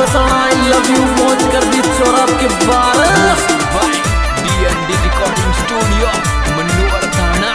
Kasana I love you मौज कर दी छोरा के बारे भाई डीएनडी रिकॉर्डिंग स्टूडियो मनोहर थाना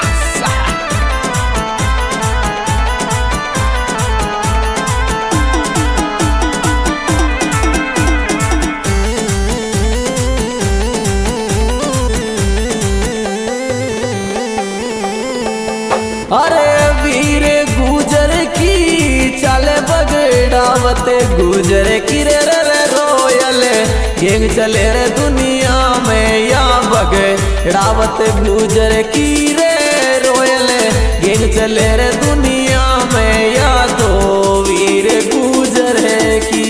अरे वीर गुजर की चले बगड़ावत गुजर की रे रे रोयल गेंग चले रे दुनिया में या बगड़ावत गुजर की रे रोयल गेंग चले रे दुनिया में या तो वीर गुजर की।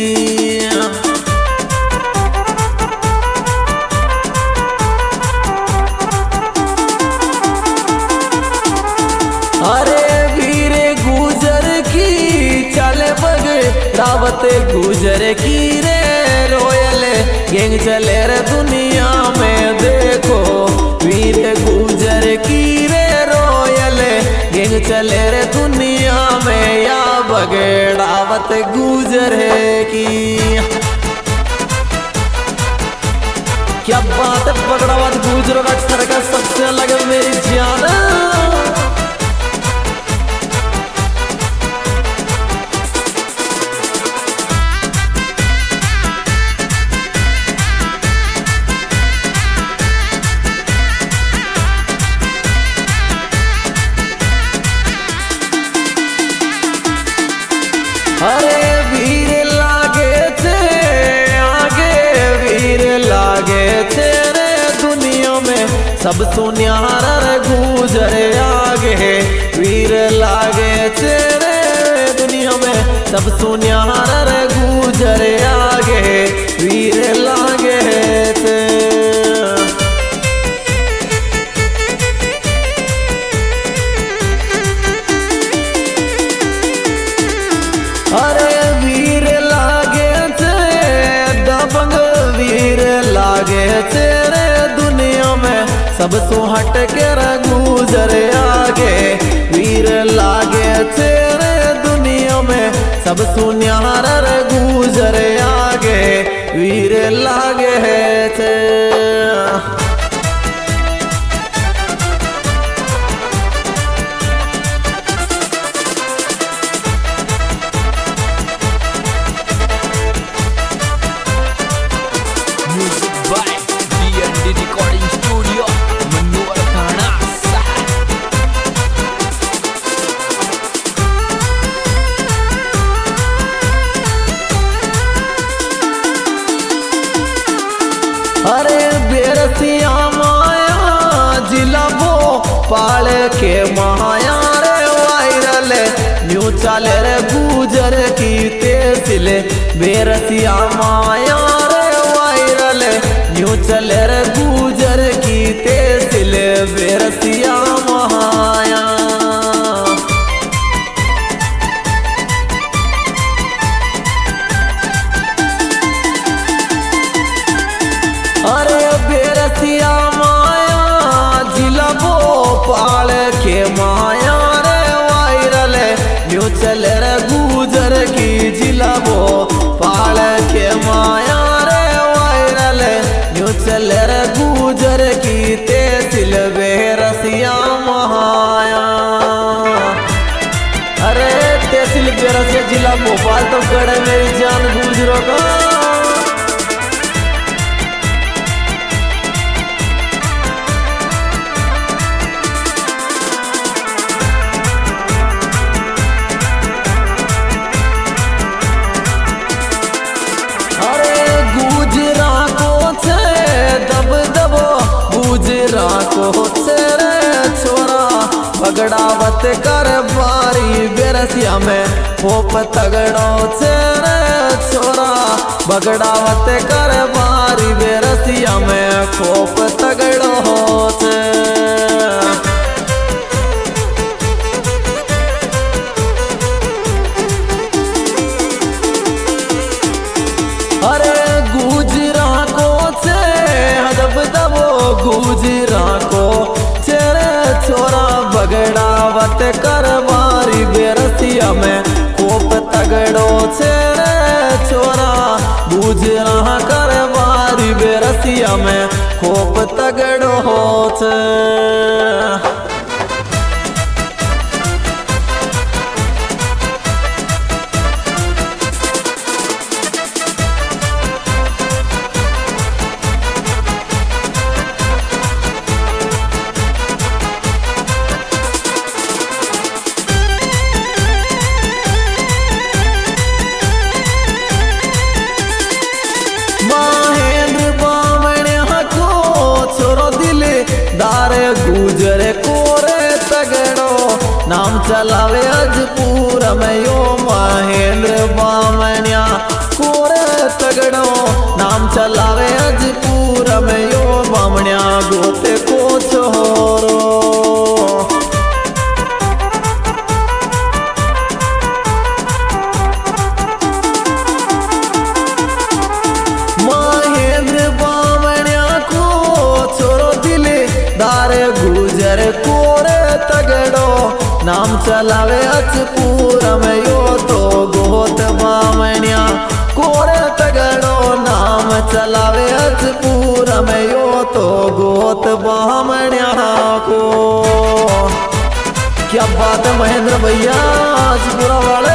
अरे वीर गुजर की चले बगड़ावत गुजर की रे रोयल गेंग चले रे दुनिया में देखो वीर गुजर की रे रोयल गेंग चले रे दुनिया में या बगड़ावत गुजर की। क्या बात है बगड़ावत गुजर का सरका सबसे अलग मेरी जान। अरे वीर लागे थे आगे वीर लागे थे रे दुनिया में सब सुनियारा रे गुजर आगे वीर लागे थे रे दुनिया में सब सुनियारा रे गुजर आगे वीर लागे थे। अरे वीर लागे थे दबंग वीर लागे थे रे दुनिया में सब सो हट के गुजर आगे वीर लागे थे रे दुनिया में सब सुनियारा रे गुजर आगे वीर लागे थे। भाई डीएनडी रिकॉर्डिंग स्टूडियो मनोहर थाना अरे बेरसिया माया जिला वो पाल के माया रे वायरल न्यू चल रे गुजर की तेसिल बेरसिया माया रे वायरल न्यू चल रे गुजर की तेसिल बेरसिया माया। अरे बेरसिया माया जिला भोपाल के माया रे वायरल न्यू चल रे गुजर की जिला भोपाल के माया रे वायरल न्यू चल रे गुजर की तेसिल बेरसिया माया। अरे तेसिल बेरसिया जिला भोपाल तो गढ़ मेरी जान गुजरों का। को तेरे छोरा बगड़ावत कर बारी बेरसिया में पोप तगड़ो तेरे छोरा बगड़ावत कर बारी बेरसिया में पोप तगड़ो होते। अरे गुजरा को थे हदब दबो गुजरा को तेरे छोरा बगड़ावत कर बारी बेरसिया में कोप तगड़ो तेरे छोरा गुजरा कर बारी बेरसिया में खोप तगड़ो होत। गुजरे कोरे तगड़ो नाम चलावे अजपूर में यो महेंद्र बामणिया कोरे तगड़ो नाम चलावे अजपूर में यो बामणिया गोते को छोरो। महेंद्र बामणिया को छोरो दिले दारे गुजर कोरे तगड़ो नाम चलावे अजपूर में यो तो गोत बामणिया कोरे तगड़ो नाम चलावे अजपूर में यो तो गोत बामणिया को। क्या बात है महेंद्र भैया अजपूरा वाले।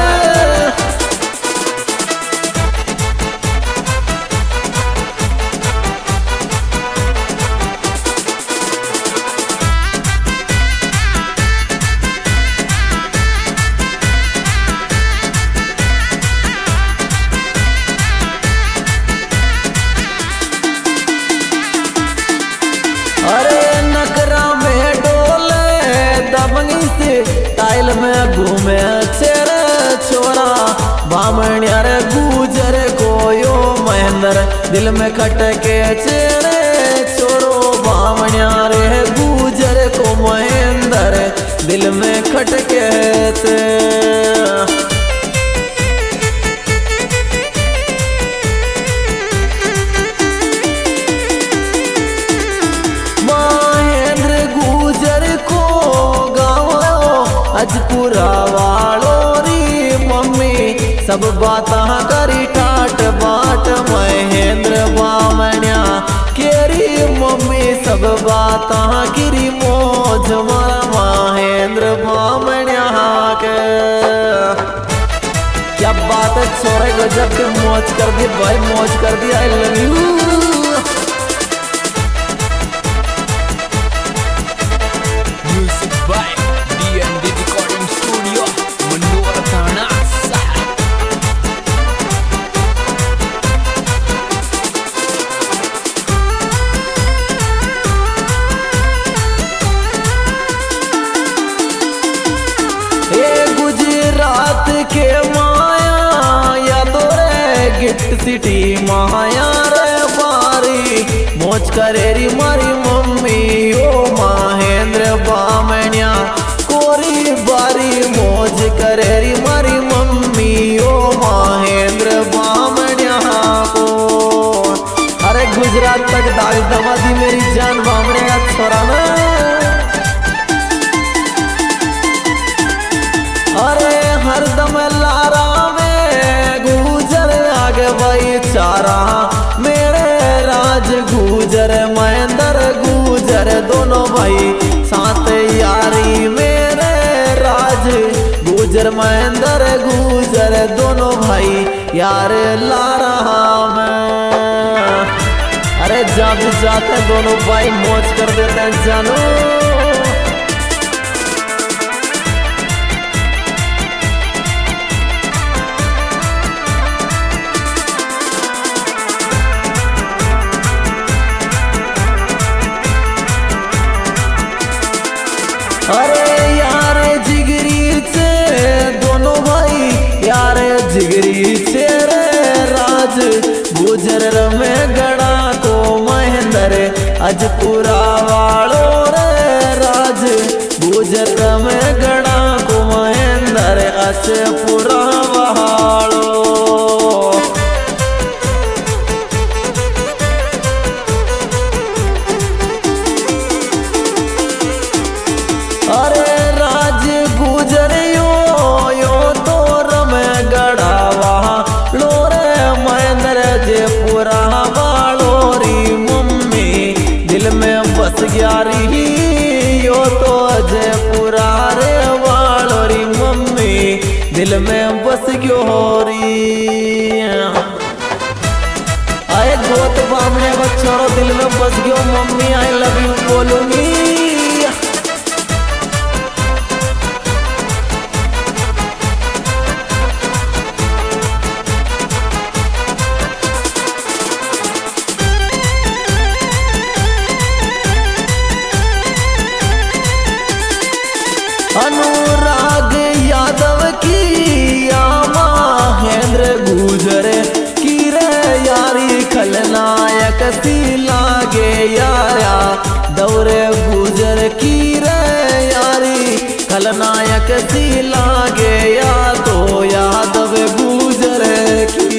अरे नकरा में डोले दबंगी से टाइल में घूमे चेरे छोरा बामणिया रे गुजर को यो महेंद्र दिल में खटके चेरे छोरो बामणिया रे गुजर को महेंद्र दिल में खटके थे। अजपूरा वालो री मम्मी सब बाता करी ठाट बाट महेंद्र बामणिया केरी मम्मी सब बाता किरी मौज मारा महेंद्र बामणिया के। क्या बात है छोरे गजब के मौज कर दी भाई मौज कर दी। I love you. गुजरात के माया या तो रे गिफ्ट सिटी माया रे बारी मौज करेरी मारी मम्मी ओ महेंद्र बामणिया कोरी बारी मौज करेरी मारी मम्मी ओ महेंद्र बामणिया को। अरे गुजरात तक दाग दबा दी मेरी जान बामणिया छोरा ना। अरे हरदम लारा में गुजर आगे भाई चारा मेरे राज गुजर महेंद्र गुजर दोनों भाई साथ यारी मेरे राज गुजर महेंद्र गुजर दोनों भाई यार लारा में। अरे जब जाते दोनों भाई मौज कर देते हैं जानो। अरे यार जिगरी से दोनों भाई यार जिगरी से रे राज गुजर में गड़ा को महेंद्र अजपूरा वालो रे राज गुजर में गड़ा को महेंद्र अजपूरा वालो। अरे राज गुजर यो तो रम गड़ावा लोरे महेंद्र जे दिल में बस गयो होरी। आए गोत बामने को छोरो दिल में बस गयो, मम्मी आई लव यू बोलूंगी। अनुराग यादव की आमा महेंद्र गुजर की रे यारी खलनायक सी लागे यारा। दौरे गुजर की रे यारी खलनायक सी लागे या तो यादव गुजर की।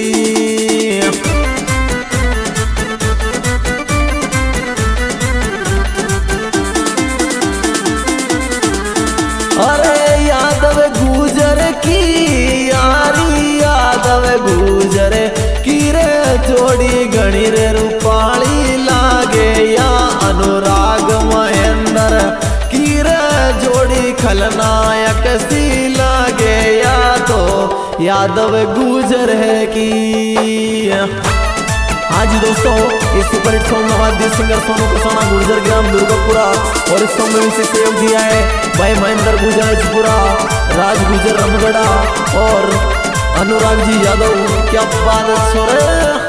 अरे यादव गुजर की यारी, यादव गुजर की रे जोड़ी गणी रे रूपाली लागे या। अनुराग महेंद्र की रे जोड़ी खलनायक सी लागे या तो यादव गुजर है की। हाँ जी दोस्तों, इस सुपर हिट सॉन्ग में सिंगर सोनू कसाना गुर्जर ग्राम दुर्गापुरा, और इस सॉन्ग में इसे सहयोग दिया है भाई महेंद्र गुजर अजपुरा, राज गुजर रामगढ़ा और अनुराग जी यादव। क्या बात है।